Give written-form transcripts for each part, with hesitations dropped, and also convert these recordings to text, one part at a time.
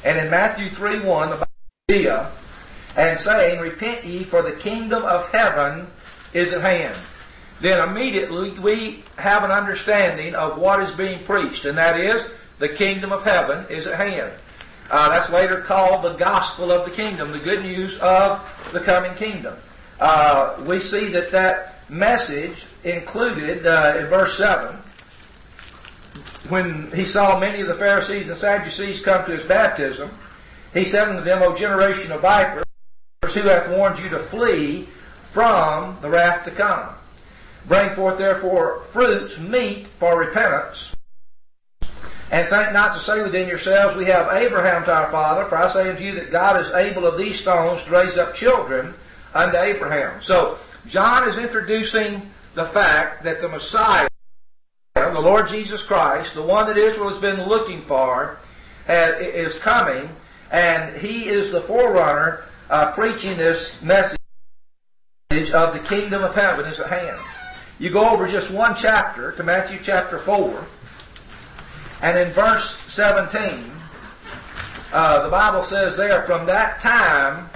And in Matthew 3:1, the Bible and saying, Repent ye, for the kingdom of heaven is at hand. Then immediately we have an understanding of what is being preached, and that is, the kingdom of heaven is at hand. That's later called the gospel of the kingdom, the good news of the coming kingdom. We see that message included in verse 7, when he saw many of the Pharisees and Sadducees come to his baptism, he said unto them, O generation of vipers, who hath warned you to flee from the wrath to come? Bring forth therefore fruits meet for repentance. And think not to say within yourselves, We have Abraham to our father, for I say unto you that God is able of these stones to raise up children unto Abraham. So, John is introducing the fact that the Messiah, the Lord Jesus Christ, the one that Israel has been looking for, is coming, and He is the forerunner preaching this message of the kingdom of heaven is at hand. You go over just one chapter to Matthew chapter 4, and in verse 17, the Bible says there, From that time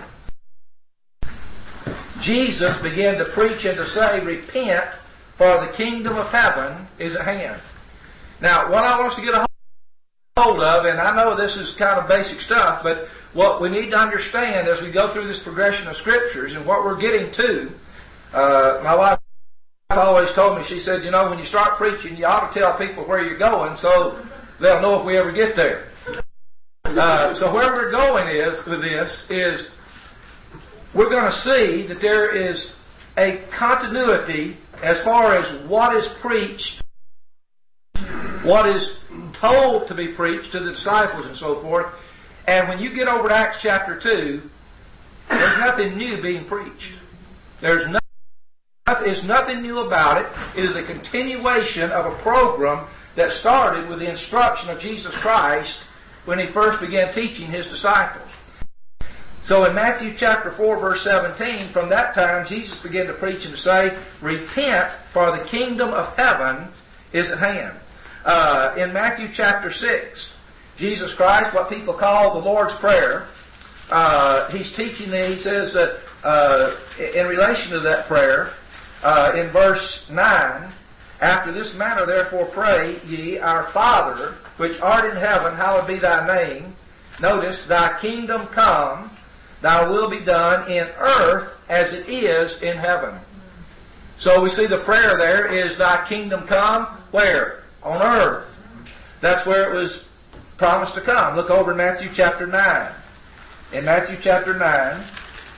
Jesus began to preach and to say, Repent, for the kingdom of heaven is at hand. Now, what I want us to get a hold of, and I know this is kind of basic stuff, but what we need to understand as we go through this progression of Scriptures and what we're getting to, my wife always told me, she said, when you start preaching, you ought to tell people where you're going so they'll know if we ever get there. So where we're going with this is we're going to see that there is a continuity as far as what is preached, what is told to be preached to the disciples and so forth. And when you get over to Acts chapter 2, there's nothing new being preached. There's nothing new about it. It is a continuation of a program that started with the instruction of Jesus Christ when He first began teaching His disciples. So in Matthew chapter 4, verse 17, from that time Jesus began to preach and to say, Repent, for the kingdom of heaven is at hand. In Matthew chapter 6, Jesus Christ, what people call the Lord's Prayer, He's teaching them, He says that in relation to that prayer, in verse 9, After this manner therefore pray ye, Our Father, which art in heaven, hallowed be Thy name. Notice, Thy kingdom come, Thy will be done in earth as it is in heaven. So we see the prayer there is, Thy kingdom come, where? On earth. That's where it was promised to come. Look over in Matthew chapter 9. In Matthew chapter 9,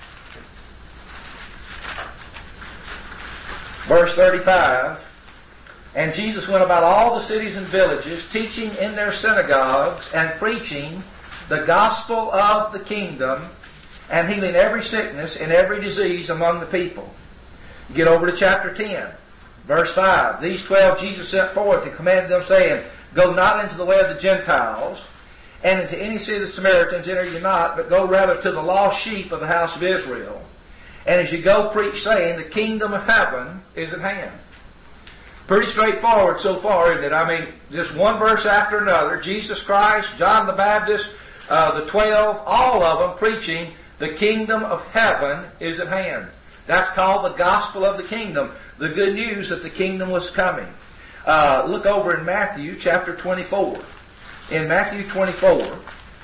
verse 35, And Jesus went about all the cities and villages, teaching in their synagogues and preaching the gospel of the kingdom, and healing every sickness and every disease among the people. Get over to chapter 10, verse 5. These 12 Jesus sent forth and commanded them, saying, Go not into the way of the Gentiles, and into any city of the Samaritans enter ye not, but go rather to the lost sheep of the house of Israel. And as you go, preach, saying, The kingdom of heaven is at hand. Pretty straightforward so far, isn't it? I mean, just one verse after another. Jesus Christ, John the Baptist, the 12, all of them preaching, The kingdom of heaven is at hand. That's called the gospel of the kingdom. The good news that the kingdom was coming. Look over in Matthew chapter 24. In Matthew 24,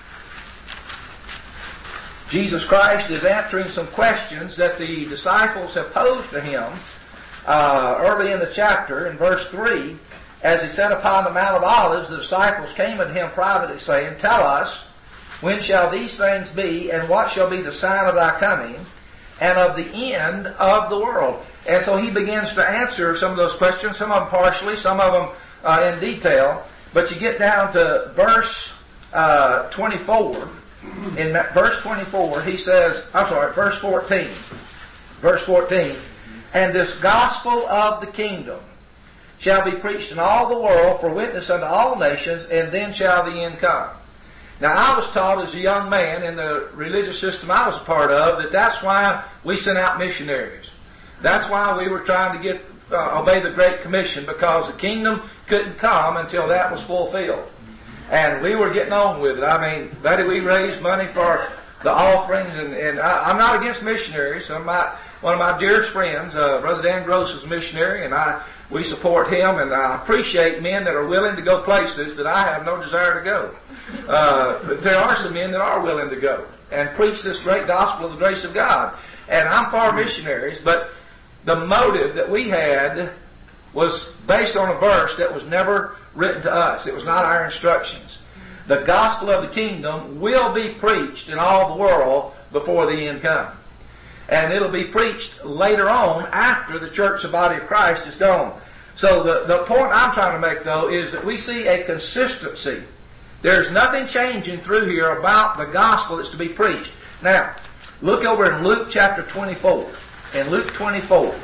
Jesus Christ is answering some questions that the disciples have posed to Him early in the chapter. In verse 3, as He sat upon the Mount of Olives, the disciples came unto Him privately, saying, Tell us, when shall these things be, and what shall be the sign of Thy coming, and of the end of the world? And so He begins to answer some of those questions, some of them partially, some of them in detail. But you get down to verse 24. In verse 24, He says, verse 14. Verse 14, And this gospel of the kingdom shall be preached in all the world for witness unto all nations, and then shall the end come. Now, I was taught as a young man in the religious system I was a part of that's why we sent out missionaries. That's why we were trying to obey the Great Commission, because the kingdom couldn't come until that was fulfilled. And we were getting on with it. I mean, buddy, we raised money for the offerings, and I'm not against missionaries. One of my dearest friends, Brother Dan Gross, is a missionary, and we support him, and I appreciate men that are willing to go places that I have no desire to go. But there are some men that are willing to go and preach this great gospel of the grace of God. And I'm for missionaries, but the motive that we had was based on a verse that was never written to us. It was not our instructions. The gospel of the kingdom will be preached in all the world before the end comes. And it'll be preached later on after the church, the body of Christ, is gone. So the point I'm trying to make, though, is that we see a consistency. There's nothing changing through here about the gospel that's to be preached. Now, look over in Luke chapter 24. In Luke 24.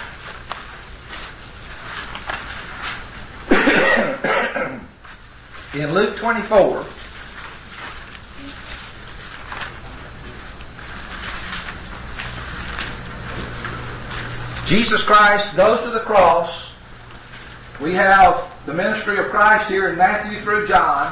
In Luke 24, Jesus Christ goes to the cross. We have the ministry of Christ here in Matthew through John.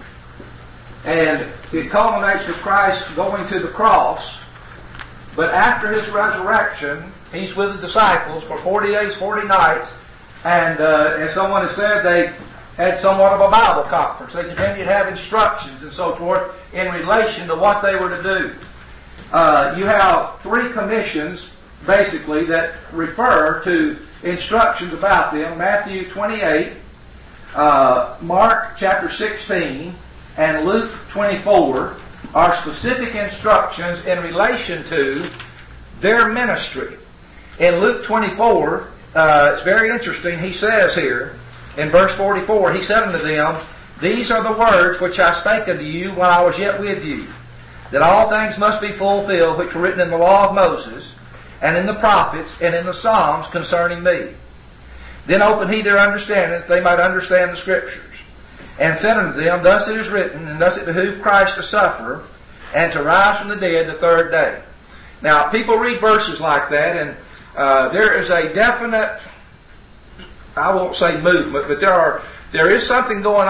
And it culminates with Christ going to the cross. But after His resurrection, He's with the disciples for 40 days, 40 nights. And as someone has said, they had somewhat of a Bible conference. They continued to have instructions and so forth in relation to what they were to do. You have 3 commissions, basically, that refer to instructions about them. Matthew 28, Mark chapter 16, and Luke 24 are specific instructions in relation to their ministry. In Luke 24, it's very interesting. He says here, in verse 44, He said unto them, These are the words which I spake unto you while I was yet with you, that all things must be fulfilled which were written in the law of Moses, and in the prophets, and in the Psalms concerning me. Then opened He their understanding, that they might understand the Scriptures. And said unto them, Thus it is written, and thus it behooved Christ to suffer, and to rise from the dead the 3rd day. Now, people read verses like that, and there is a definite, I won't say movement, but there is something going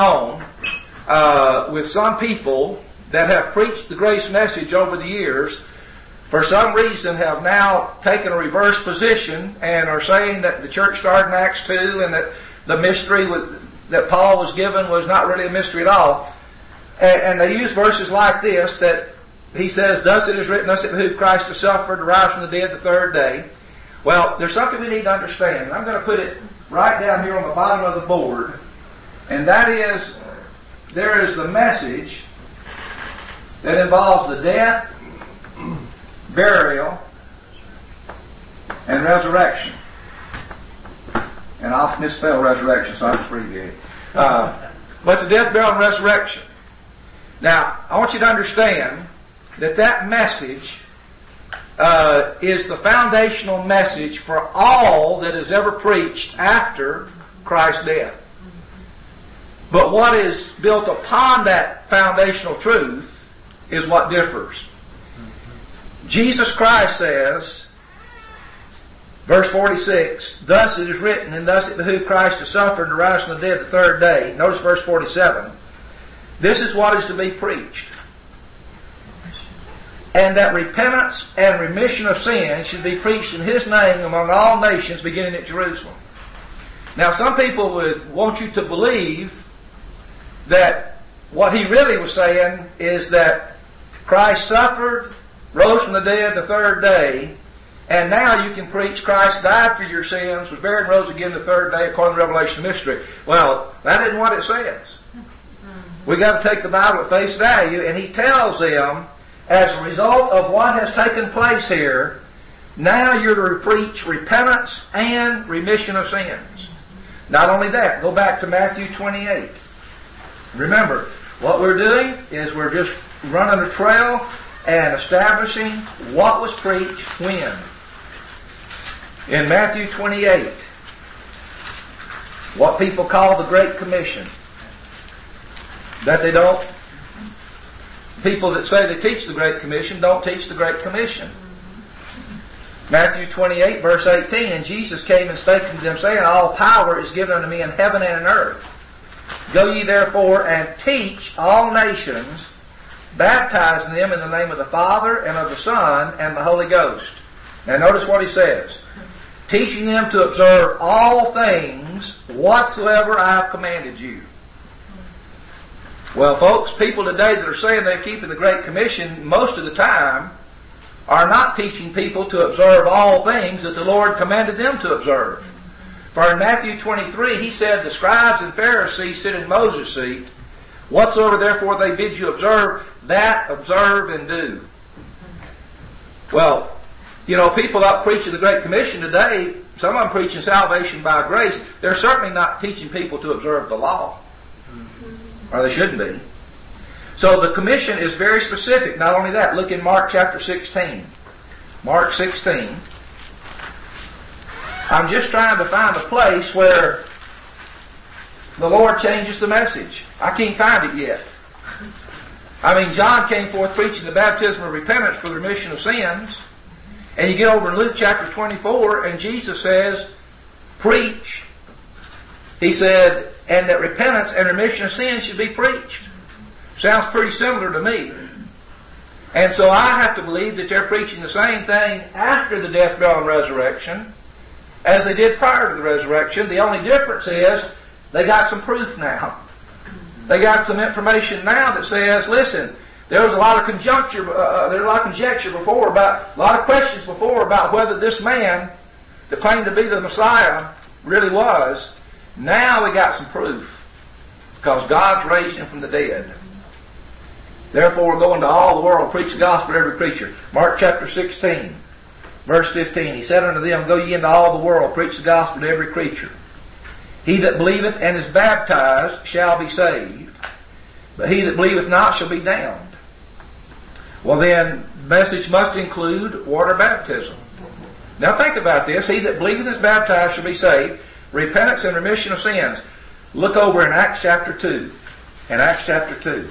on with some people that have preached the grace message over the years, for some reason have now taken a reverse position and are saying that the church started in Acts 2 and that the mystery that Paul was given was not really a mystery at all. And they use verses like this, that he says, Thus it is written, thus it behooved Christ to suffer, to rise from the dead the 3rd day. Well, there's something we need to understand. I'm going to put it right down here on the bottom of the board. And that is, there is the message that involves the death, burial, and resurrection. And I'll misspell resurrection, so I'll abbreviate it. But the death, burial, and resurrection. Now, I want you to understand that message is the foundational message for all that is ever preached after Christ's death. But what is built upon that foundational truth is what differs. Jesus Christ says, verse 46, Thus it is written, and thus it behooved Christ to suffer and to rise from the dead the 3rd day. Notice verse 47. This is what is to be preached. And that repentance and remission of sin should be preached in His name among all nations, beginning at Jerusalem. Now, some people would want you to believe that what he really was saying is that Christ suffered, rose from the dead the 3rd day, and now you can preach Christ died for your sins, was buried and rose again the 3rd day according to Revelation mystery. Well, that isn't what it says. We've got to take the Bible at face value, and he tells them, as a result of what has taken place here, now you're to preach repentance and remission of sins. Not only that, go back to Matthew 28. Remember, what we're doing is we're just running a trail and establishing what was preached when. In Matthew 28, what people call the Great Commission. That they don't. People that say they teach the Great Commission don't teach the Great Commission. Matthew 28, verse 18, And Jesus came and spake unto them, saying, All power is given unto me in heaven and in earth. Go ye therefore and teach all nations, baptizing them in the name of the Father and of the Son and the Holy Ghost. Now notice what he says. Teaching them to observe all things whatsoever I have commanded you. Well, folks, people today that are saying they're keeping the Great Commission most of the time are not teaching people to observe all things that the Lord commanded them to observe. For in Matthew 23, he said, the scribes and Pharisees sit in Moses' seat. Whatsoever therefore they bid you observe, that observe and do. Well, you know, people out preaching the Great Commission today, some of them preaching salvation by grace, they're certainly not teaching people to observe the law. Or they shouldn't be. So the commission is very specific. Not only that, look in Mark chapter 16. Mark 16. I'm just trying to find a place where the Lord changes the message. I can't find it yet. I mean, John came forth preaching the baptism of repentance for the remission of sins. And you get over in Luke chapter 24, and Jesus says, preach. He said, and that repentance and remission of sins should be preached. Sounds pretty similar to me. And so I have to believe that they're preaching the same thing after the death, burial, and resurrection as they did prior to the resurrection. The only difference is they got some proof now. They got some information now that says, listen, there was a lot of conjecture before about, a lot of questions before about whether this man that claimed to be the Messiah really was. Now we got some proof because God's raised him from the dead. Therefore we're going to all the world, preach the gospel to every creature. Mark chapter 16, verse 15. He said unto them, go ye into all the world, preach the gospel to every creature. He that believeth and is baptized shall be saved, but he that believeth not shall be damned. Well then, the message must include water baptism. Now think about this. He that believeth and is baptized shall be saved. Repentance and remission of sins. Look over in Acts chapter 2. In Acts chapter 2.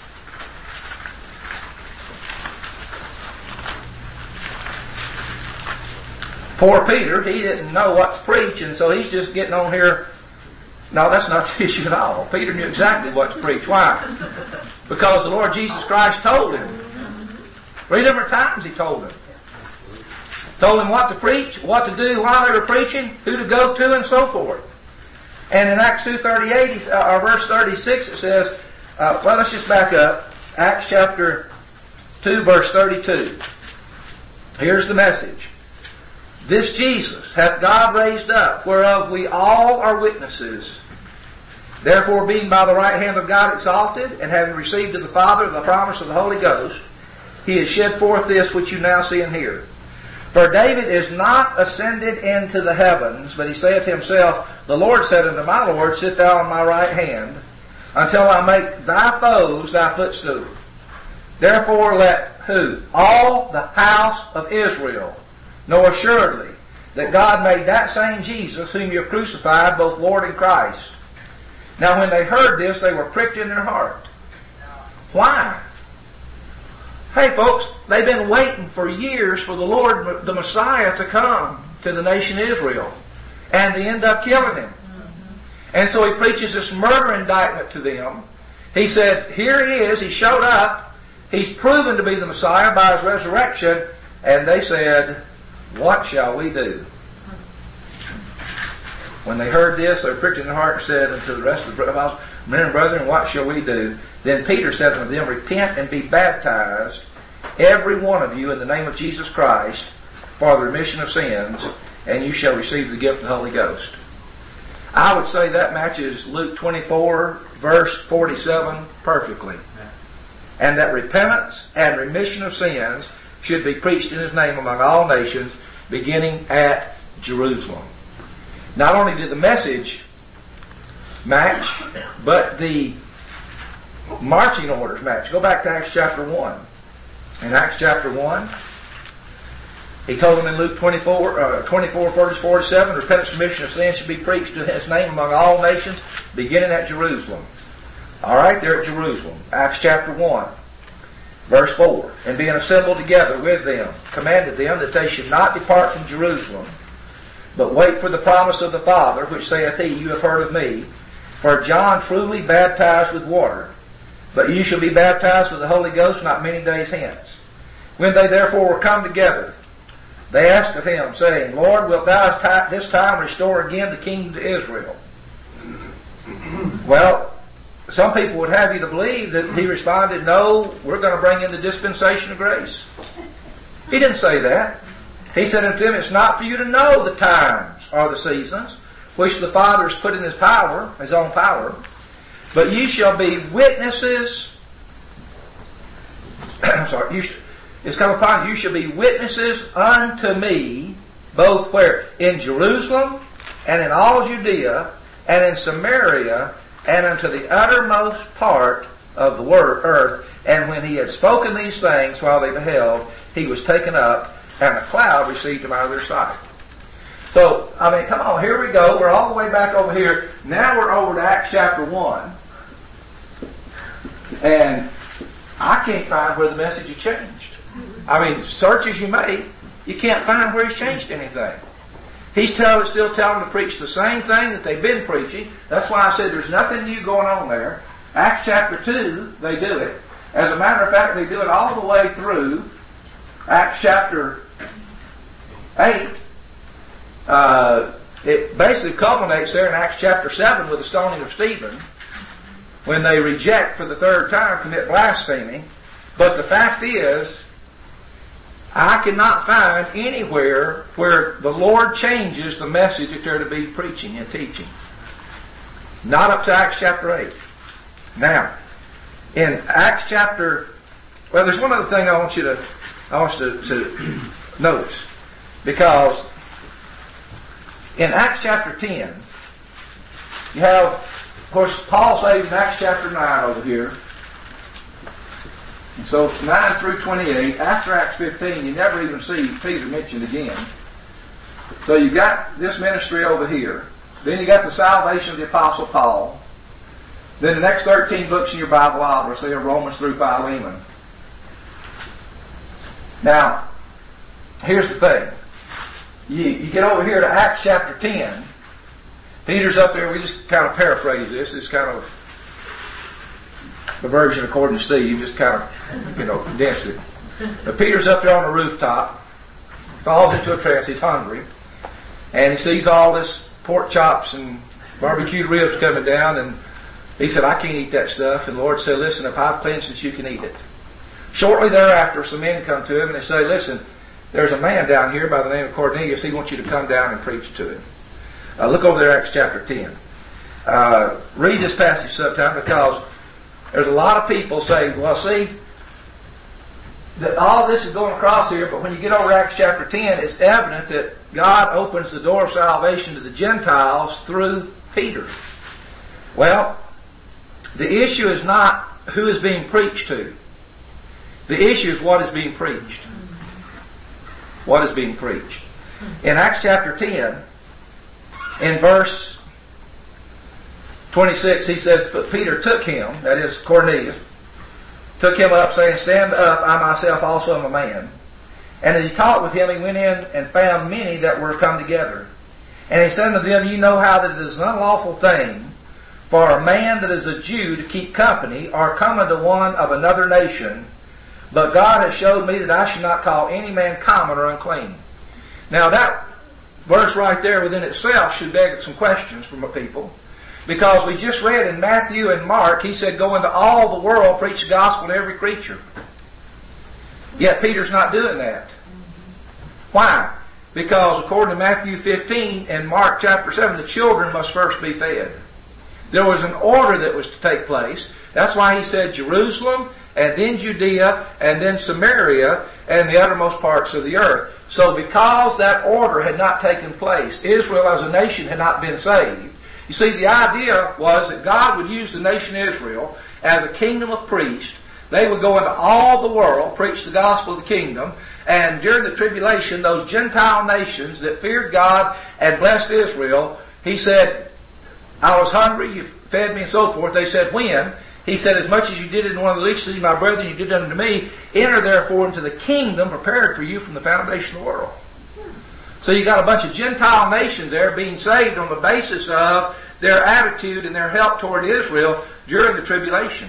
Poor Peter, he didn't know what to preach, and so he's just getting on here. No, that's not the issue at all. Peter knew exactly what to preach. Why? Because the Lord Jesus Christ told him. 3 different times he told him. Told him what to preach, what to do while they were preaching, who to go to, and so forth. And in Acts 2:38, or verse 36, it says, well, let's just back up. Acts chapter 2, verse 32. Here's the message. This Jesus hath God raised up, whereof we all are witnesses. Therefore, being by the right hand of God exalted, and having received of the Father the promise of the Holy Ghost, he has shed forth this which you now see and hear. For David is not ascended into the heavens, but he saith himself, the Lord said unto my Lord, sit thou on my right hand, until I make thy foes thy footstool. Therefore let who? All the house of Israel know assuredly that God made that same Jesus whom you have crucified, both Lord and Christ. Now when they heard this, they were pricked in their heart. Why? Hey folks, they've been waiting for years for the Lord, the Messiah, to come to the nation Israel. And they end up killing him. And so he preaches this murder indictment to them. He said, here he is, he showed up, he's proven to be the Messiah by his resurrection. And they said, what shall we do? When they heard this, they were pricked in their heart and said unto the rest of the house, men and brethren, what shall we do? Then Peter said unto them, repent and be baptized, every one of you, in the name of Jesus Christ, for the remission of sins, and you shall receive the gift of the Holy Ghost. I would say that matches Luke 24, verse 47 perfectly. And that repentance and remission of sins should be preached in his name among all nations, beginning at Jerusalem. Not only did the message match, but the marching orders match. Go back to Acts chapter 1. In Acts chapter 1, he told them in Luke 24, 47, repentance and remission of sins should be preached in his name among all nations, beginning at Jerusalem. All right, they're at Jerusalem. Acts chapter 1. Verse 4, and being assembled together with them, commanded them that they should not depart from Jerusalem, but wait for the promise of the Father, which saith he, you have heard of me. For John truly baptized with water, but ye shall be baptized with the Holy Ghost not many days hence. When they therefore were come together, they asked of him, saying, Lord, wilt thou this time restore again the kingdom to Israel? Well, some people would have you to believe that he responded, no, we're going to bring in the dispensation of grace. He didn't say that. He said unto them, it's not for you to know the times or the seasons, which the Father has put in His power, His own power, but ye shall be witnesses. I'm sorry. It's come upon you. You shall be witnesses unto me, both where? In Jerusalem, and in all Judea, and in Samaria, and unto the uttermost part of the earth. And when He had spoken these things, while they beheld, He was taken up, and a cloud received Him out of their sight. So, I mean, come on, here we go. We're all the way back over here. Now we're over to Acts chapter 1. And I can't find where the message has changed. I mean, search as you may, you can't find where He's changed anything. He's still telling them to preach the same thing that they've been preaching. That's why I said there's nothing new going on there. Acts chapter 2, they do it. As a matter of fact, they do it all the way through Acts chapter 8. It basically culminates there in Acts chapter 7 with the stoning of Stephen, when they reject for the third time, commit blasphemy. But the fact is, I cannot find anywhere where the Lord changes the message that they're to be preaching and teaching. Not up to Acts chapter 8. Now, in Acts chapter... Well, there's one other thing I want you to notice. Because in Acts chapter 10, you have, of course, Paul says in Acts chapter 9 over here. And so 9 through 28, after Acts 15, you never even see Peter mentioned again. So you got this ministry over here. Then you got the salvation of the Apostle Paul. Then the next 13 books in your Bible, obviously, are Romans through Philemon. Now, here's the thing. You get over here to Acts chapter 10. Peter's up there. We just kind of paraphrase this. It's kind of the version according to Steve. Just kind of, condense it. But Peter's up there on the rooftop. Falls into a trance. He's hungry. And he sees all this pork chops and barbecued ribs coming down. And he said, I can't eat that stuff. And the Lord said, listen, if I've cleansed it, you can eat it. Shortly thereafter, some men come to him and they say, listen, there's a man down here by the name of Cornelius. He wants you to come down and preach to him. Look over there, Acts chapter 10. Read this passage sometime, because there's a lot of people saying, well, see, that all this is going across here, but when you get over Acts chapter 10, it's evident that God opens the door of salvation to the Gentiles through Peter. Well, the issue is not who is being preached to. The issue is what is being preached. What is being preached. In Acts chapter 10, in verse 26, he says, but Peter took him, that is Cornelius, took him up, saying, stand up, I myself also am a man. And as he talked with him, he went in and found many that were come together. And he said unto them, you know how that it is an unlawful thing for a man that is a Jew to keep company, or come unto one of another nation. But God has showed me that I should not call any man common or unclean. Now that verse right there within itself should beg some questions from the people. Because we just read in Matthew and Mark, he said, go into all the world, preach the gospel to every creature. Yet Peter's not doing that. Why? Because according to Matthew 15 and Mark chapter 7, the children must first be fed. There was an order that was to take place. That's why he said Jerusalem, and then Judea, and then Samaria, and the uttermost parts of the earth. So because that order had not taken place, Israel as a nation had not been saved. You see, the idea was that God would use the nation Israel as a kingdom of priests. They would go into all the world, preach the gospel of the kingdom, and during the tribulation, those Gentile nations that feared God and blessed Israel, he said, I was hungry, you fed me, and so forth. They said, when? He said, as much as you did it in one of the least of these, my brethren, you did it unto me. Enter therefore into the kingdom prepared for you from the foundation of the world. So you got a bunch of Gentile nations there being saved on the basis of their attitude and their help toward Israel during the tribulation.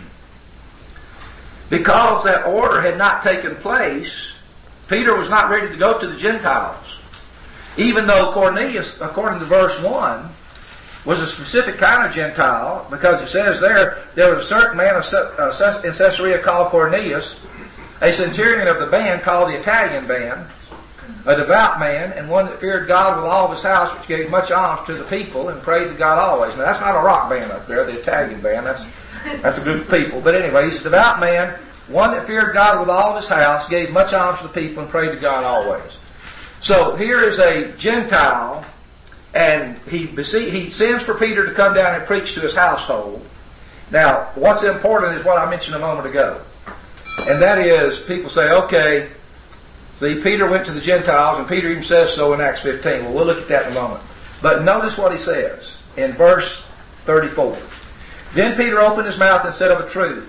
Because that order had not taken place, Peter was not ready to go to the Gentiles. Even though Cornelius, according to verse 1, was a specific kind of Gentile, because it says there was a certain man in Caesarea called Cornelius, a centurion of the band called the Italian band, a devout man, and one that feared God with all of his house, which gave much alms to the people and prayed to God always. Now, that's not a rock band up there, the Italian band. That's a group of people. But anyway, he's a devout man, one that feared God with all of his house, gave much alms to the people, and prayed to God always. So here is a Gentile, and he sends for Peter to come down and preach to his household. Now, what's important is what I mentioned a moment ago. And that is, people say, okay, see, Peter went to the Gentiles, and Peter even says so in Acts 15. Well, we'll look at that in a moment. But notice what he says in verse 34. Then Peter opened his mouth and said, of a truth,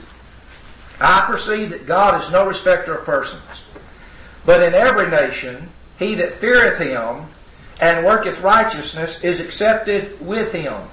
I perceive that God is no respecter of persons. But in every nation, he that feareth him and worketh righteousness is accepted with him.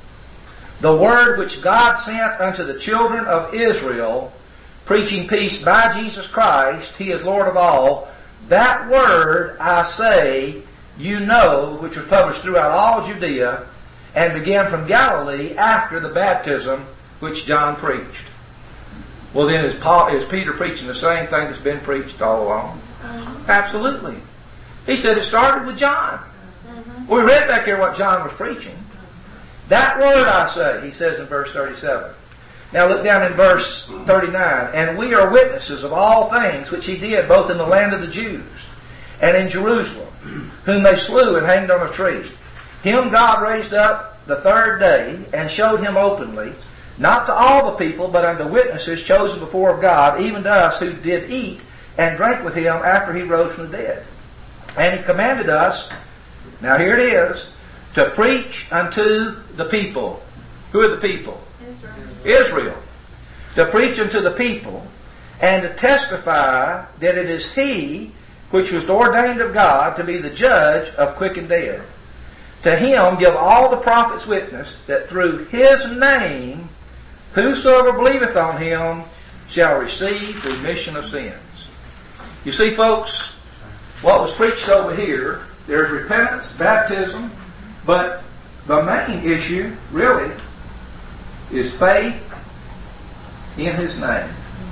The word which God sent unto the children of Israel, preaching peace by Jesus Christ, he is Lord of all, that word, I say, you know, which was published throughout all Judea, and began from Galilee after the baptism which John preached. Well then, is Peter preaching the same thing that's been preached all along? Absolutely. He said it started with John. We read back here what John was preaching. That word I say, he says in verse 37. Now look down in verse 39. And we are witnesses of all things which he did, both in the land of the Jews and in Jerusalem, whom they slew and hanged on a tree. Him God raised up the third day, and showed him openly, not to all the people, but unto witnesses chosen before of God, even to us who did eat and drank with him after he rose from the dead. And he commanded us, now here it is, to preach unto the people. Who are the people? Israel. To preach unto the people, and to testify that it is he which was ordained of God to be the judge of quick and dead. To him give all the prophets witness that through his name whosoever believeth on him shall receive remission of sins. You see, folks, what was preached over here, there's repentance, baptism, but the main issue, really, is faith in his name.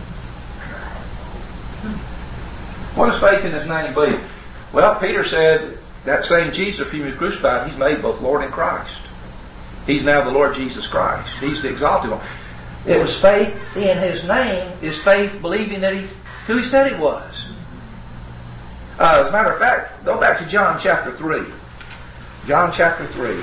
What does faith in his name be? Well, Peter said that same Jesus, whom he was crucified, he's made both Lord and Christ. He's now the Lord Jesus Christ. He's the exalted one. It was faith in his name, is faith believing that he's who he said he was. As a matter of fact, go back to John chapter 3. John chapter 3.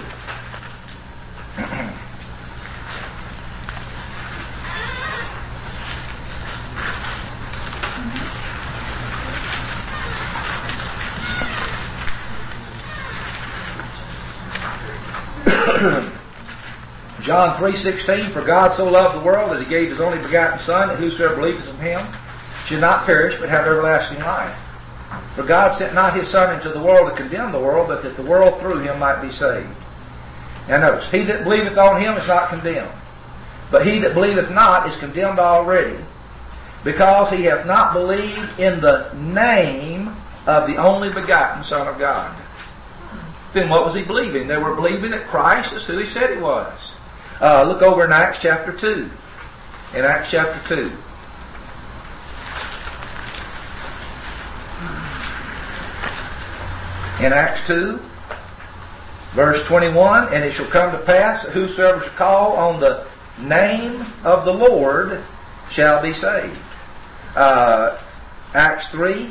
John 3:16, for God so loved the world that he gave his only begotten Son, that whosoever believeth in him should not perish but have everlasting life. For God sent not his Son into the world to condemn the world, but that the world through him might be saved. Now notice, he that believeth on him is not condemned, but he that believeth not is condemned already, because he hath not believed in the name of the only begotten Son of God. Then what was he believing? They were believing that Christ is who he said he was. Look over in Acts chapter 2. In Acts chapter 2. In Acts 2, verse 21, and it shall come to pass that whosoever shall call on the name of the Lord shall be saved. Acts 3,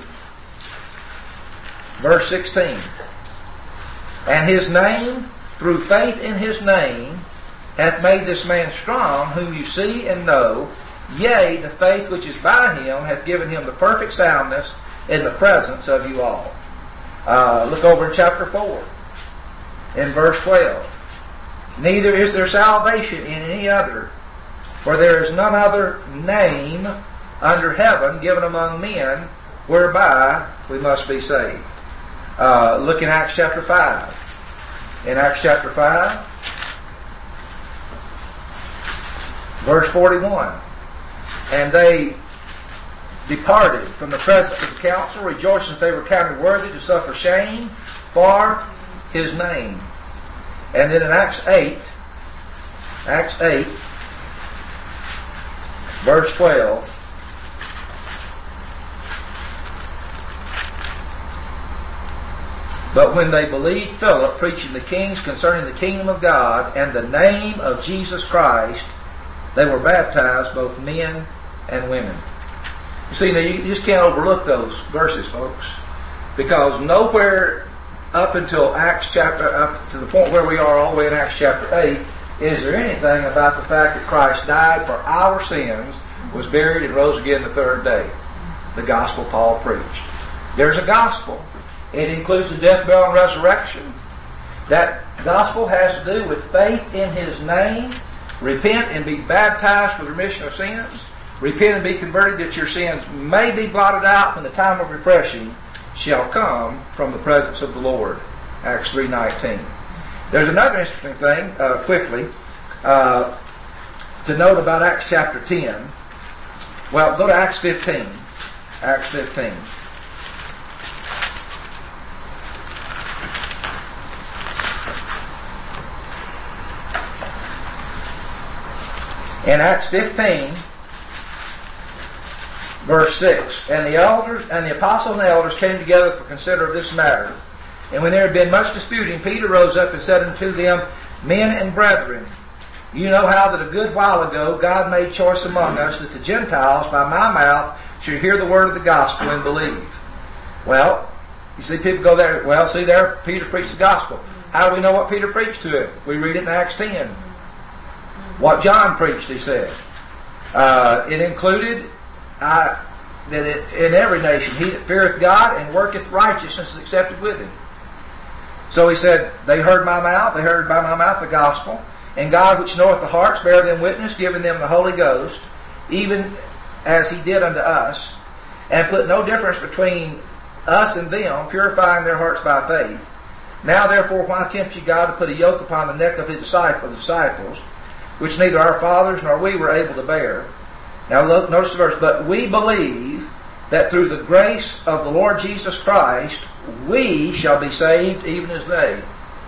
verse 16. And his name, through faith in his name, hath made this man strong, whom you see and know. Yea, the faith which is by him hath given him the perfect soundness in the presence of you all. Look over in chapter 4, in verse 12. Neither is there salvation in any other, for there is none other name under heaven given among men whereby we must be saved. Look in Acts chapter 5. In Acts chapter 5, Verse 41. And they departed from the presence of the council, rejoicing that they were counted worthy to suffer shame for His name. And then in Acts 8, verse 12, but when they believed Philip preaching the kings concerning the kingdom of God and the name of Jesus Christ, they were baptized, both men and women. You see, now you just can't overlook those verses, folks, because nowhere up until Acts chapter, up to the point where we are all the way in Acts chapter 8, is there anything about the fact that Christ died for our sins, was buried, and rose again the third day. The gospel Paul preached. There's a gospel. It includes the death, burial, and resurrection. That gospel has to do with faith in His name. Repent and be baptized for the remission of sins. Repent and be converted that your sins may be blotted out when the time of refreshing shall come from the presence of the Lord. Acts 3:19. There's another interesting thing, quickly, to note about Acts chapter 10. Well, go to Acts 15. Acts 15. In Acts 15, verse 6, and the elders and the apostles and the elders came together to consider of this matter. And when there had been much disputing, Peter rose up and said unto them, Men and brethren, you know how that a good while ago God made choice among us that the Gentiles by my mouth should hear the word of the gospel and believe. Well, you see people go there, well, see there, Peter preached the gospel. How do we know what Peter preached to him? We read it in Acts 10. What John preached, he said. It included that in every nation, he that feareth God and worketh righteousness is accepted with Him. So he said, they heard by my mouth the gospel, and God which knoweth the hearts bear them witness, giving them the Holy Ghost, even as He did unto us, and put no difference between us and them, purifying their hearts by faith. Now therefore, why tempt ye God to put a yoke upon the neck of His disciples, which neither our fathers nor we were able to bear? Now look, notice the verse. But we believe that through the grace of the Lord Jesus Christ, we shall be saved even as they.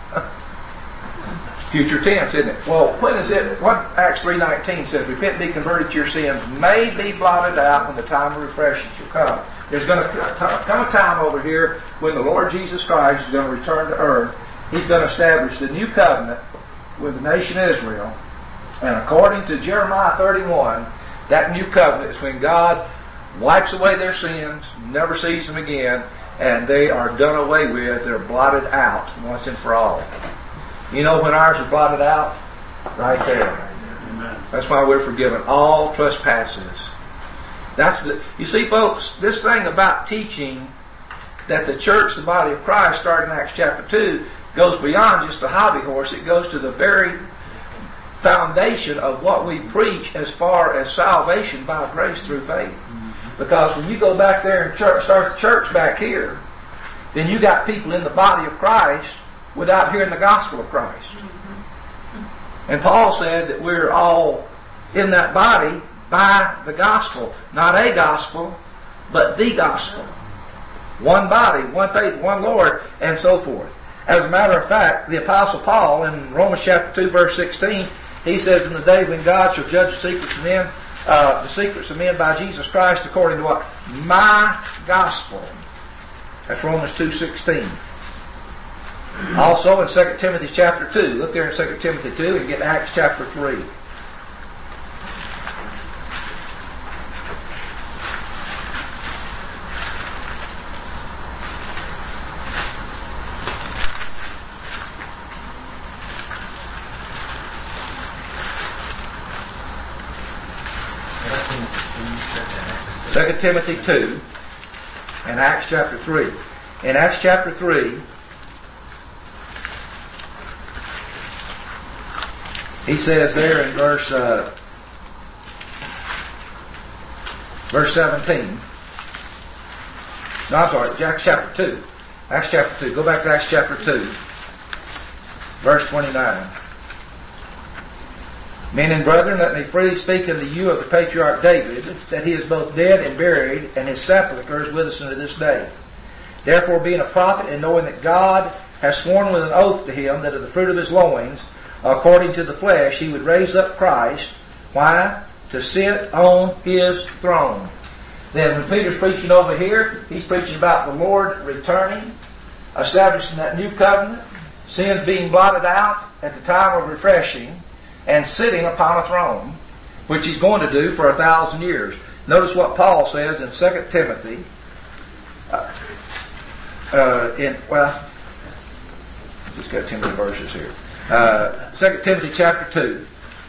Future tense, isn't it? Well, when is it? What Acts 3:19 says, repent and be converted to your sins may be blotted out when the time of refreshing shall come. There's going to come a time over here when the Lord Jesus Christ is going to return to earth. He's going to establish the new covenant with the nation Israel. And according to Jeremiah 31, that new covenant is when God wipes away their sins, never sees them again, and they are done away with. They're blotted out once and for all. You know when ours are blotted out? Right there. Amen. That's why we're forgiven all trespasses. You see, folks, this thing about teaching that the church, the body of Christ, starting in Acts chapter 2, goes beyond just a hobby horse. It goes to the very foundation of what we preach as far as salvation by grace through faith. Because when you go back there and start the church back here, then you got people in the body of Christ without hearing the gospel of Christ. And Paul said that we're all in that body by the gospel. Not a gospel, but the gospel. One body, one faith, one Lord, and so forth. As a matter of fact, the Apostle Paul in Romans chapter 2 verse 16, he says, in the day when God shall judge the secrets of men by Jesus Christ according to what? My gospel. That's Romans 2:16. Also in 2 Timothy chapter 2. Look there in 2 Timothy 2 and get Acts chapter 3. Timothy 2 and Acts chapter 3. In Acts chapter 3, he says there in verse 17. No, I'm sorry, Acts chapter 2. Acts chapter 2. Go back to Acts chapter 2, verse 29. Men and brethren, let me freely speak unto you of the patriarch David, that he is both dead and buried, and his sepulchre is with us unto this day. Therefore, being a prophet, and knowing that God has sworn with an oath to him that of the fruit of his loins, according to the flesh, he would raise up Christ. Why? To sit on his throne. Then when Peter's preaching over here, he's preaching about the Lord returning, establishing that new covenant, sins being blotted out at the time of refreshing, and sitting upon a throne, which he's going to do for 1,000 years. Notice what Paul says in 2 Timothy. Just got too many verses here. 2 Timothy chapter 2.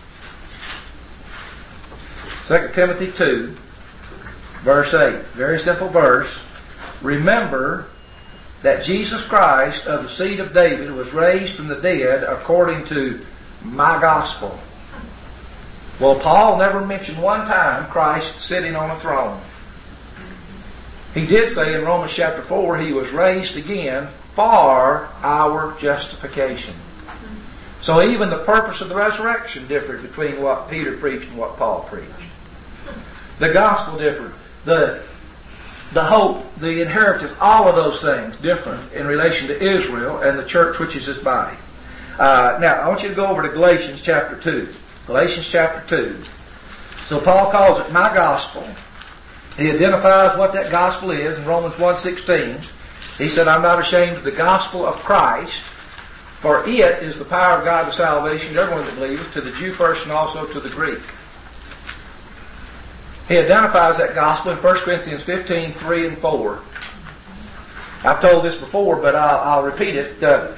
2 Timothy 2, verse 8. Very simple verse. Remember that Jesus Christ of the seed of David was raised from the dead according to my gospel. Well, Paul never mentioned one time Christ sitting on a throne. He did say in Romans chapter 4 he was raised again for our justification. So even the purpose of the resurrection differed between what Peter preached and what Paul preached. The gospel differed. The hope, the inheritance, all of those things different in relation to Israel and the church which is his body. Now, I want you to go over to Galatians chapter 2. Galatians chapter 2. So Paul calls it my gospel. He identifies what that gospel is in Romans 1:16. He said, I'm not ashamed of the gospel of Christ, for it is the power of God to salvation to everyone that believeth, to the Jew first and also to the Greek. He identifies that gospel in 1 Corinthians 15:3 and 4. I've told this before, but I'll repeat it.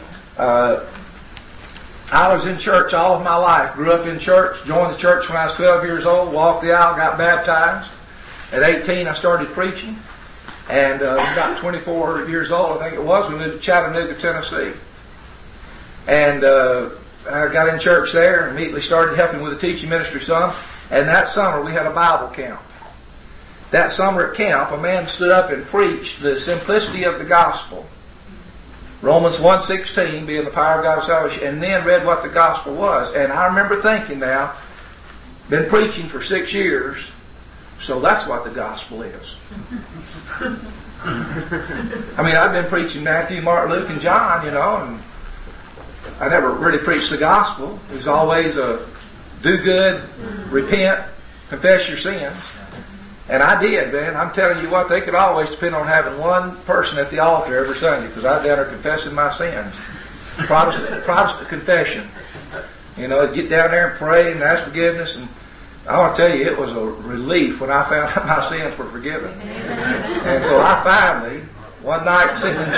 I was in church all of my life. Grew up in church. Joined the church when I was 12 years old. Walked the aisle. Got baptized. At 18, I started preaching. And about 24 years old, I think it was, we moved to Chattanooga, Tennessee. And I got in church there and immediately started helping with the teaching ministry some. And that summer, we had a Bible camp. That summer at camp, a man stood up and preached the simplicity of the gospel. Romans 1:16 being the power of God of salvation, and then read what the gospel was. And I remember thinking now, been preaching for 6 years, so that's what the gospel is. I mean, I've been preaching Matthew, Mark, Luke, and John, and I never really preached the gospel. It was always a do good, repent, confess your sins. And I did, man. I'm telling you what, they could always depend on having one person at the altar every Sunday because I was down there confessing my sins. Protestant confession. Get down there and pray and ask forgiveness. And I want to tell you, it was a relief when I found out my sins were forgiven. And so I finally, one night I was sitting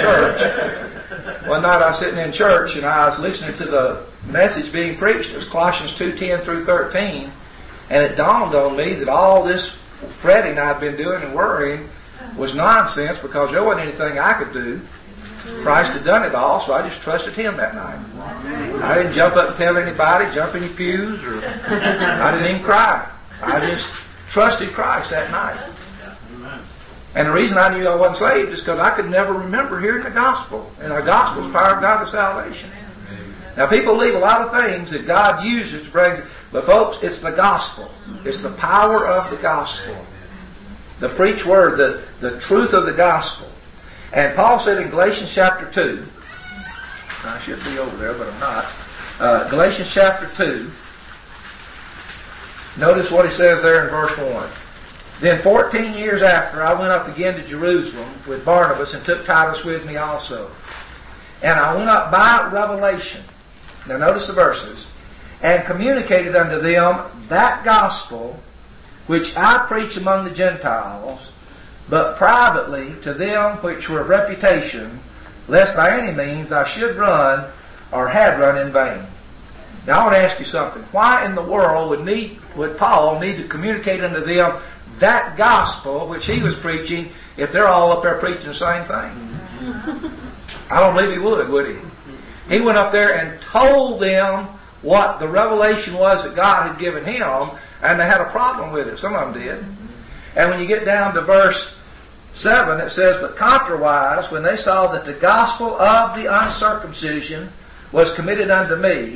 in church and I was listening to the message being preached. It was Colossians 2:10 through 13. And it dawned on me that all this fretting I'd been doing and worrying was nonsense because there wasn't anything I could do. Christ had done it all, so I just trusted Him that night. I didn't jump up and tell anybody, jump in your pews, or I didn't even cry. I just trusted Christ that night. And the reason I knew I wasn't saved is because I could never remember hearing the gospel. And the gospel is the power of God to salvation. Now, people leave a lot of things that God uses to bring, but folks, it's the gospel. It's the power of the gospel. The preached word, the truth of the gospel. And Paul said in Galatians chapter 2, I should be over there, but I'm not. Galatians chapter 2, notice what he says there in verse 1. Then 14 years after, I went up again to Jerusalem with Barnabas and took Titus with me also. And I went up by revelation. Now notice the verses. And communicated unto them that gospel which I preach among the Gentiles, but privately to them which were of reputation, lest by any means I should run or had run in vain. Now I want to ask you something. Why in the world would Paul need to communicate unto them that gospel which he was preaching if they're all up there preaching the same thing? I don't believe he would he? He went up there and told them what the revelation was that God had given him, and they had a problem with it. Some of them did. And when you get down to verse 7, it says, But contrariwise, when they saw that the gospel of the uncircumcision was committed unto me,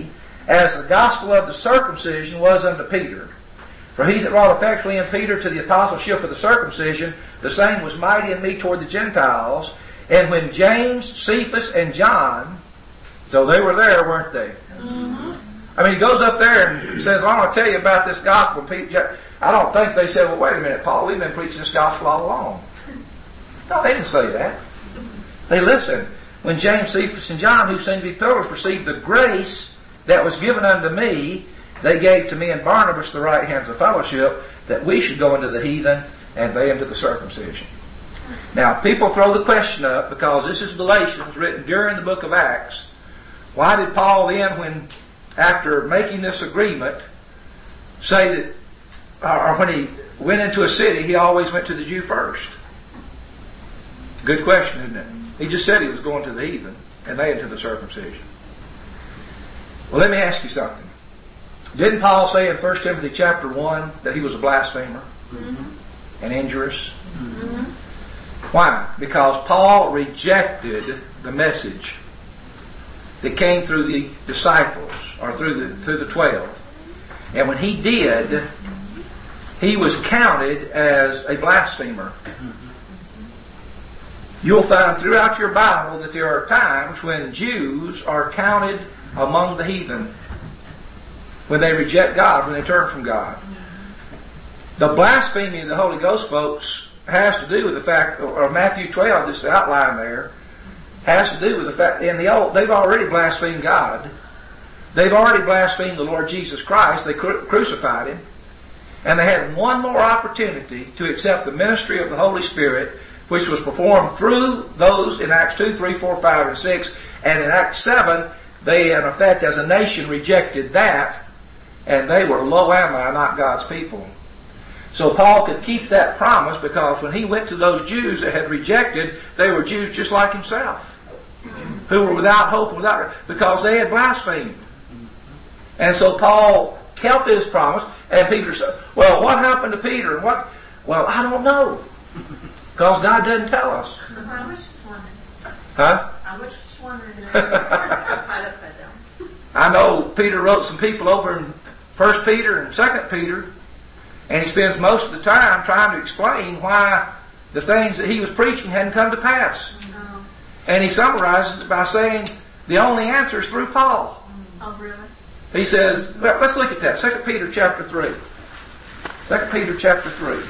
as the gospel of the circumcision was unto Peter. For he that wrought effectually in Peter to the apostleship of the circumcision, the same was mighty in me toward the Gentiles. And when James, Cephas, and John, so they were there, weren't they? Mm-hmm. I mean, he goes up there and says, I want to tell you about this gospel. I don't think they said, well, wait a minute, Paul, we've been preaching this gospel all along. No, they didn't say that. They listened. When James, Cephas, and John, who seemed to be pillars, received the grace that was given unto me, they gave to me and Barnabas the right hands of fellowship, that we should go into the heathen and they into the circumcision. Now, people throw the question up, because this is Galatians, written during the book of Acts. Why did Paul then, after making this agreement, say that, or when he went into a city, he always went to the Jew first? Good question, isn't it? He just said he was going to the heathen and they into the circumcision. Well, let me ask you something. Didn't Paul say in 1 Timothy chapter 1 that he was a blasphemer? Mm-hmm. And injurious? Mm-hmm. Why? Because Paul rejected the message that came through the disciples, or through the 12. And when he did, he was counted as a blasphemer. You'll find throughout your Bible that there are times when Jews are counted among the heathen, when they reject God, when they turn from God. The blasphemy of the Holy Ghost, folks, has to do with the fact, or Matthew 12, this outline there, has to do with the fact, in the old, they've already blasphemed God. They've already blasphemed the Lord Jesus Christ. They crucified Him. And they had one more opportunity to accept the ministry of the Holy Spirit, which was performed through those in Acts 2, 3, 4, 5, and 6. And in Acts 7, they, in effect, as a nation, rejected that. And they were lo ami, not God's people. So Paul could keep that promise, because when he went to those Jews that had rejected, they were Jews just like himself, who were without hope, because they had blasphemed. And so Paul kept his promise, and Peter said, well, what happened to Peter? Well, I don't know, because God doesn't tell us. I was just wondering. Huh? I was just wondering. Right upside down. I know Peter wrote some people over in 1 Peter and 2 Peter, and he spends most of the time trying to explain why the things that he was preaching hadn't come to pass. No. And he summarizes it by saying the only answer is through Paul. Oh, really? He says, well, let's look at that. 2 Peter chapter 3. 2 Peter chapter 3.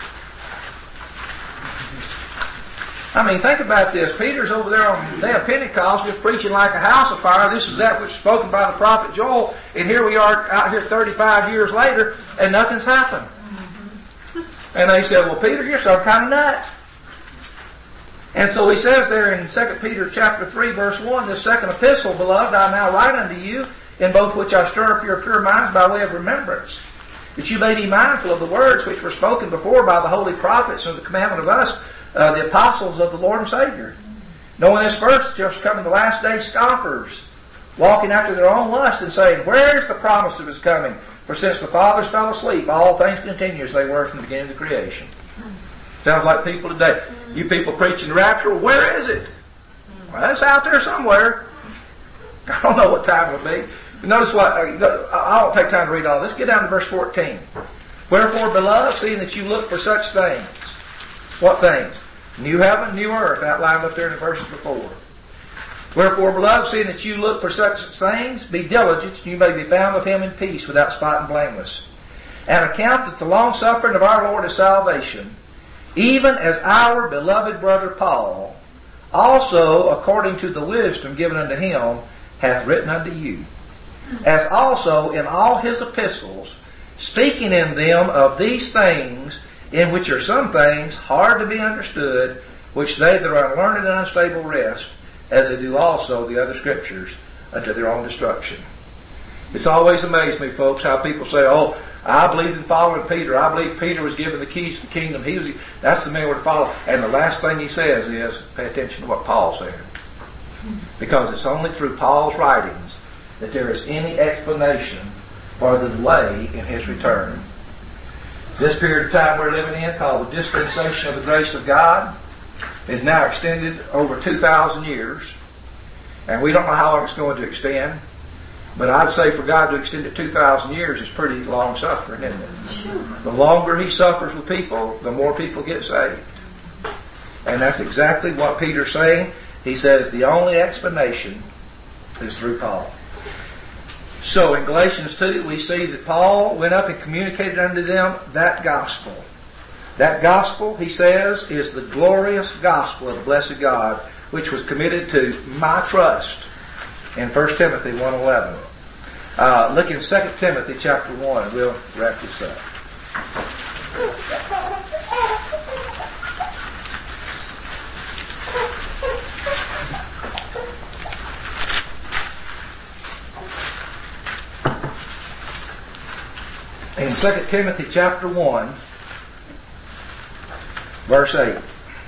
I mean, think about this. Peter's over there on the day of Pentecost just preaching like a house of fire. This is that which was spoken by the prophet Joel. And here we are out here 35 years later, and nothing's happened. And they said, well, Peter, you're some kind of nut. And so he says there in 2 Peter chapter 3, verse 1, this second epistle, beloved, I now write unto you, in both which I stir up your pure minds by way of remembrance, that you may be mindful of the words which were spoken before by the holy prophets and the commandment of us, the apostles of the Lord and Savior. Knowing this first, just come in the last days scoffers, walking after their own lust, and saying, where is the promise of His coming? For since the fathers fell asleep, all things continue as they were from the beginning of the creation. Sounds like people today. You people preaching the rapture, where is it? Well, it's out there somewhere. I don't know what time it'll be. But notice what, I won't take time to read all this. Get down to verse 14. Wherefore, beloved, seeing that you look for such things. What things? New heaven, new earth, outlined up there in the verses before. Wherefore, beloved, seeing that you look for such things, be diligent, you may be found of Him in peace, without spot and blameless. And account that the long-suffering of our Lord is salvation, even as our beloved brother Paul, also according to the wisdom given unto him, hath written unto you, as also in all his epistles, speaking in them of these things, in which are some things hard to be understood, which they that are unlearned and unstable wrest, as they do also the other Scriptures, unto their own destruction. It's always amazed me, folks, how people say, oh, I believe in following Peter. I believe Peter was given the keys to the kingdom. That's the man we're to follow. And the last thing he says is, pay attention to what Paul said. Because it's only through Paul's writings that there is any explanation for the delay in His return. This period of time we're living in, called the dispensation of the grace of God, is now extended over 2,000 years. And we don't know how long it's going to extend. But I'd say for God to extend it 2,000 years is pretty long suffering, isn't it? The longer He suffers with people, the more people get saved. And that's exactly what Peter's saying. He says the only explanation is through Paul. So in Galatians 2, we see that Paul went up and communicated unto them that gospel. That gospel, he says, is the glorious gospel of the blessed God, which was committed to my trust in 1 Timothy 1:11. Look in 2 Timothy chapter 1. We'll wrap this up. In 2 Timothy chapter 1, verse 8.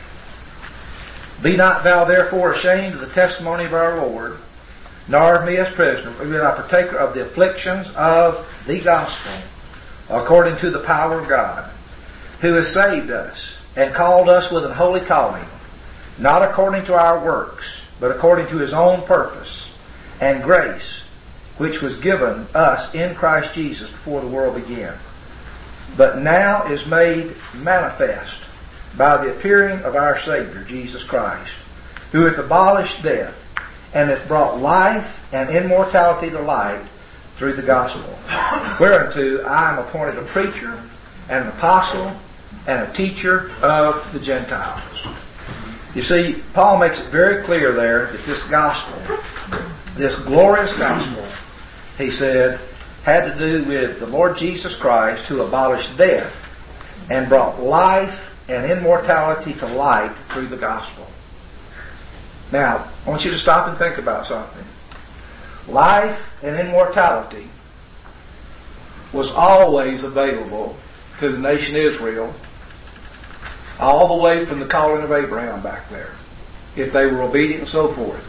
Be not thou therefore ashamed of the testimony of our Lord, nor of me as prisoner, but be thou partaker of the afflictions of the gospel, according to the power of God, who has saved us, and called us with an holy calling, not according to our works, but according to His own purpose and grace, which was given us in Christ Jesus before the world began, but now is made manifest by the appearing of our Savior, Jesus Christ, who hath abolished death, and hath brought life and immortality to light through the gospel, whereunto I am appointed a preacher, and an apostle, and a teacher of the Gentiles. You see, Paul makes it very clear there that this gospel, this glorious gospel, he said, had to do with the Lord Jesus Christ, who abolished death and brought life and immortality to light through the gospel. Now, I want you to stop and think about something. Life and immortality was always available to the nation Israel, all the way from the calling of Abraham back there, if they were obedient and so forth.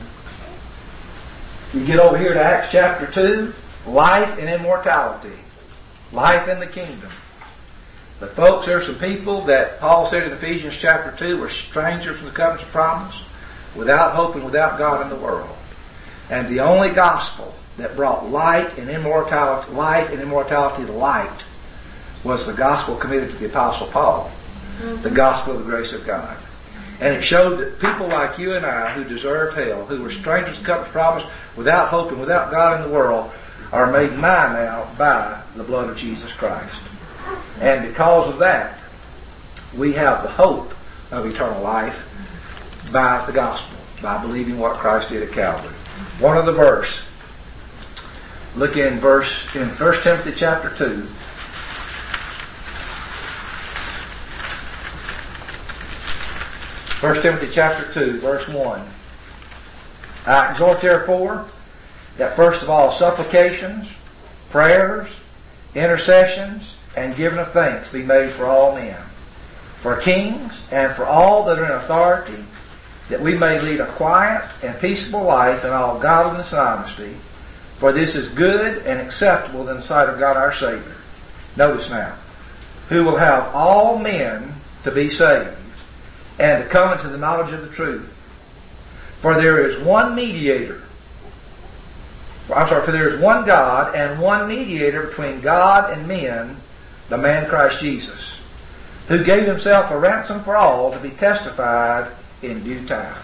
You get over here to Acts chapter 2, life and immortality. Life in the kingdom. But folks, there are some people that Paul said in Ephesians chapter 2 were strangers from the covenants of promise, without hope and without God in the world. And the only gospel that brought life and immortality to light was the gospel committed to the Apostle Paul. The gospel of the grace of God. And it showed that people like you and I, who deserved hell, who were strangers to the covenants of promise, without hope and without God in the world, are made nigh now by the blood of Jesus Christ. And because of that, we have the hope of eternal life by the gospel, by believing what Christ did at Calvary. One other verse. Look in 1 Timothy chapter 2. First Timothy chapter 2, verse 1. I exhort therefore that first of all supplications, prayers, intercessions, and giving of thanks be made for all men, for kings, and for all that are in authority, that we may lead a quiet and peaceable life in all godliness and honesty, for this is good and acceptable in the sight of God our Savior. Notice now, who will have all men to be saved, and to come into the knowledge of the truth. For there is one mediator. For there is one God and one mediator between God and men, the man Christ Jesus, who gave Himself a ransom for all, to be testified in due time.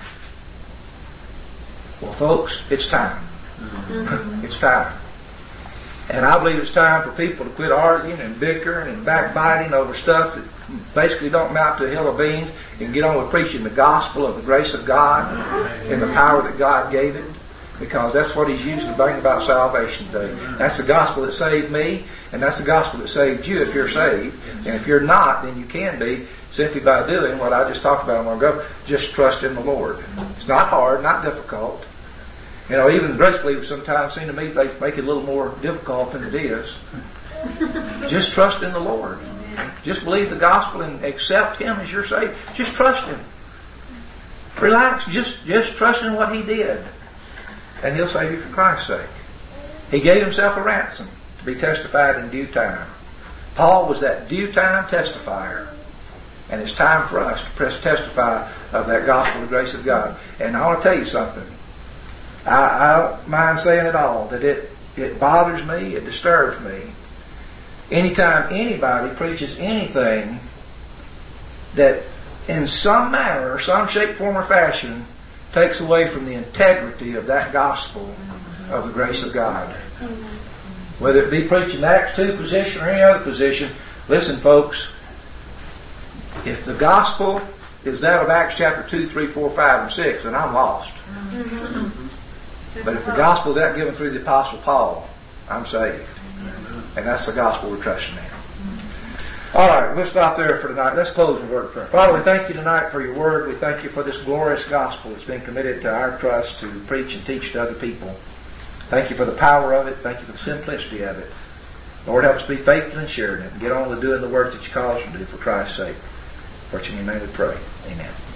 Well, folks, it's time. It's time. And I believe it's time for people to quit arguing and bickering and backbiting over stuff that basically don't amount to a hill of beans, and get on with preaching the gospel of the grace of God and the power that God gave it, because that's what He's using to bring about salvation today. That's the gospel that saved me, and that's the gospel that saved you if you're saved. And if you're not, then you can be simply by doing what I just talked about a moment ago. Just trust in the Lord. It's not hard, not difficult. You know, even grace believers sometimes seem to me they make it a little more difficult than it is. Just trust in the Lord. Just believe the gospel and accept Him as your Savior. Just trust Him. Relax. Just trust in what He did, and He'll save you for Christ's sake. He gave Himself a ransom to be testified in due time. Paul was that due time testifier. And it's time for us to testify of that gospel of the grace of God. And I want to tell you something. I don't mind saying it all, that It bothers me. It disturbs me. Anytime anybody preaches anything that in some manner, some shape, form, or fashion takes away from the integrity of that gospel of the grace of God. Whether it be preaching the Acts 2 position or any other position, listen, folks, if the gospel is that of Acts chapter 2, 3, 4, 5, and 6, then I'm lost. But if the gospel is that given through the Apostle Paul, I'm saved. And that's the gospel we're trusting in. All right, we'll stop there for tonight. Let's close with a word of prayer. Father, we thank you tonight for your word. We thank you for this glorious gospel that's been committed to our trust to preach and teach to other people. Thank you for the power of it. Thank you for the simplicity of it. Lord, help us be faithful in sharing it and get on with doing the work that you call us to do for Christ's sake. For in your name we pray. Amen.